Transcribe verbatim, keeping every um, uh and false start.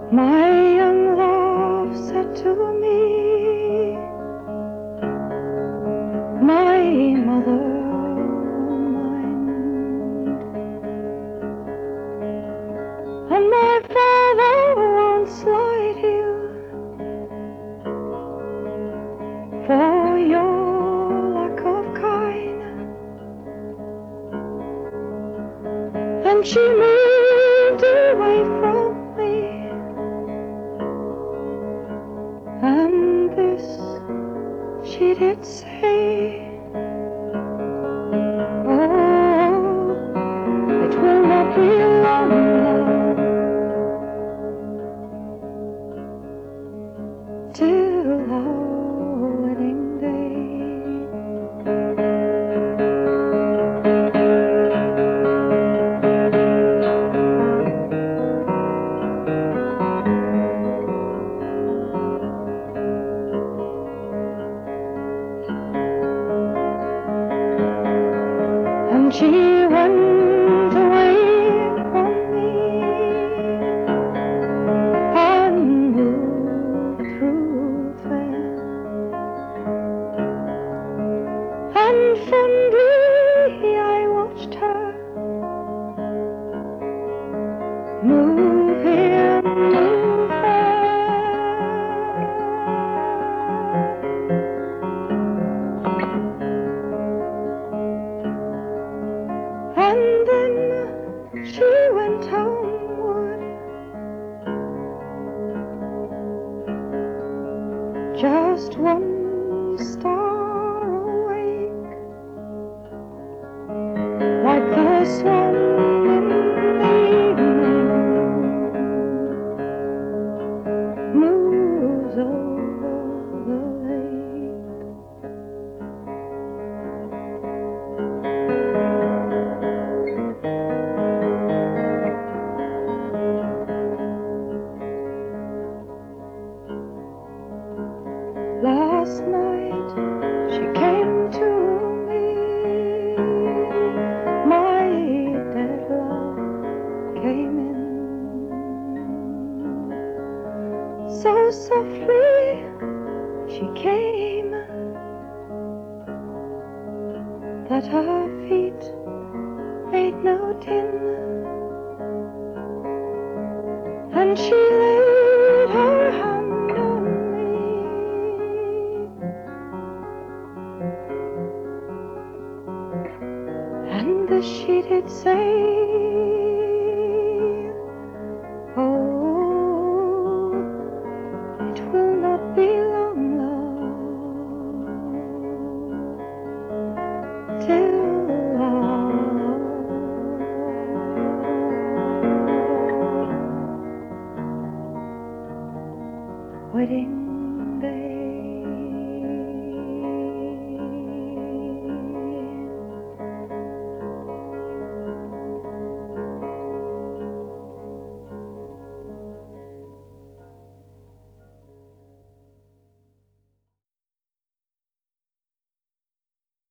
My young love said to me, my mother mind, and my father won't slight you for your lack of kind. And she moved away from me, and this she did say, oh, it will not be long, love, till our wedding day. And she went away from me and moved through fair, and fondly I watched her move here, move there. And then she went homeward, just one star awake, like the swan in the evening moves over the lake. Last night she came to me, my dead love came in, so softly she came that her feet made no din, and she laid her hand on me, and this she did say, oh, it will not be long, love, till our wedding day.